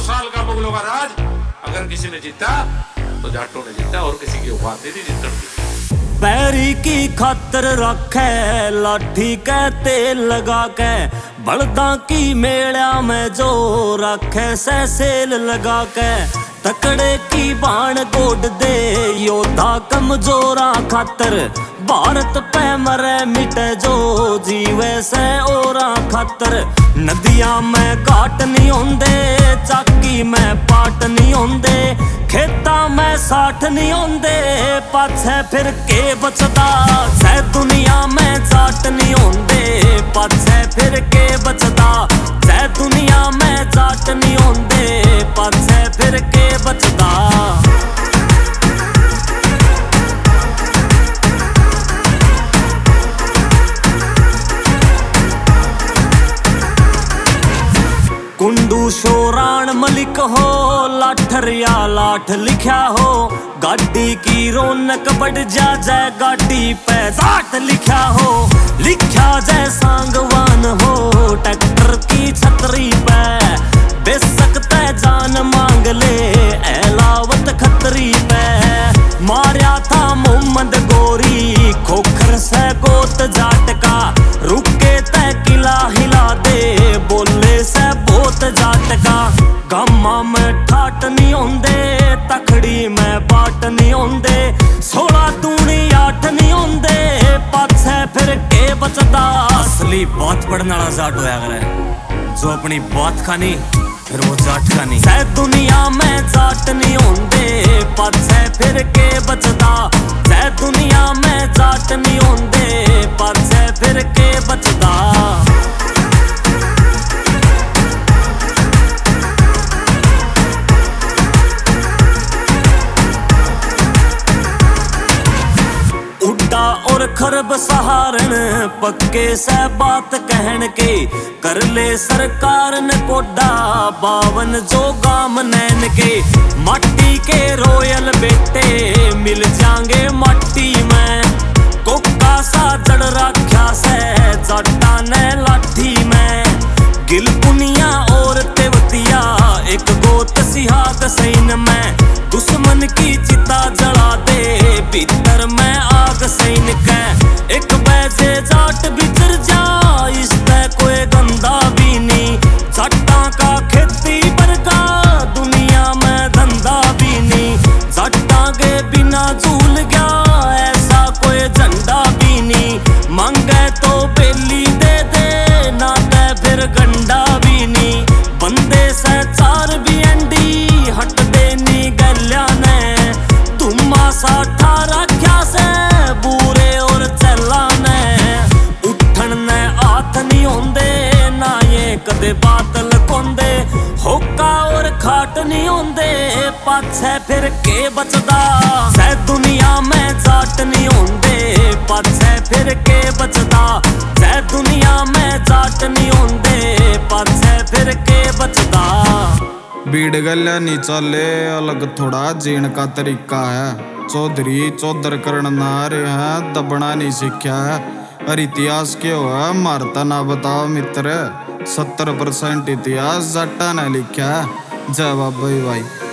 साल का मुगलों का राज अगर किसी ने जीता तो जाटों ने जीता, और किसी की औकात नहीं जीतने की। पैरी की खातर रखे लाठी के तेल लगा के, बलदा की मेड़ा में जो रखे से सेल लगा के, तकड़े की बाण गोड दे योद्धा कमजोरा खातर, भारत पे मरे मिटे जो जीवे से ओरा खातर। नदियां में घाट नहीं होंदे, चाकी में पाट नहीं होंदे, खेता में साठ नहीं होंदे, पाछे फिर के बचदा सै दुनिया में जाट नहीं होंदे, पाछे फिर के बचदा सै दुनिया में जाट नहीं होंदे, पाछे फिर के बचदा। कुंडू शोरान मलिक हो, लाठर या लाठ लिखा हो, गाड़ी की रौनक बढ़ जा जय गाड़ी पे जाट लिखा हो, लिखा जय सांगवान हो ट्रैक्टर की छतरी पे, बेसकते जान मांग ले एलावत खतरी पे। मारा था मोहम्मद गोरी खोखर से गोत जाट का, रुके तय किला हिला दे बोले से बोत जाट का। गामा में ठाट नहीं होंदे, तखड़ी में बाट नहीं होंदे, 16 दूनी 8 नहीं होंदे, पाछे फिर के बचदा। असली बात पढ़ने वाला जाट होया करे, जो अपनी बात खानी फिर वो जाट खानी। सै दुनिया में जाट नहीं होंदे, पाछे फिर के बचदा, सै दुनिया में जाट नहीं होंदे, पाछे फिर के बचदा। और खरब सहारण पक्के से बात कहन के, कर ले सरकार ने कोडा 52 जो गाम नैन के। माटी के रोयल बेटे मिल जाएंगे माटी में, कोका सा जड़ रखा से जाटा ने लाठी में। गिलपुनिया और तेवतिया एक गोत सिहाग सैन में, दुश्मन की चिता जला दे भीतर में आग सैन के। एक बैजे जाट बितर जा इस पे कोई गंदा भी नहीं, जाटा का खेती बरगा दुनिया में धंधा भी नहीं, जाटा के बिना झूल गया ऐसा कोई झंडा भी नहीं। मांगे तो बेली दे दे ना दे फिर गंडा भी नहीं, बंदे से 4 भी अंडी हट देनी गल्या ने। धुम्मा सा ठारा क्या से बूरे और चला ने, उठन ने हाथ नहीं होंदे ना ये कदे बादल कोंदे, होका और खाट नहीं होंदे, पाछे फिर के बचदा। सै दुनिया में जाट नहीं होंदे, पाछे फिर के बचदा, सै दुनिया में जाट नहीं होंदे, पाछे फिर के बचदा। बीड़ गल्या नी चले अलग थोड़ा जीण का तरीका है, चौधरी चौधर करण ना रहे हैं दबना नहीं सीखा है। और इतिहास क्यों है मारता ना बताओ मित्र, 70% इतिहास जाटा ने लिखा है। जय बाबा भाई।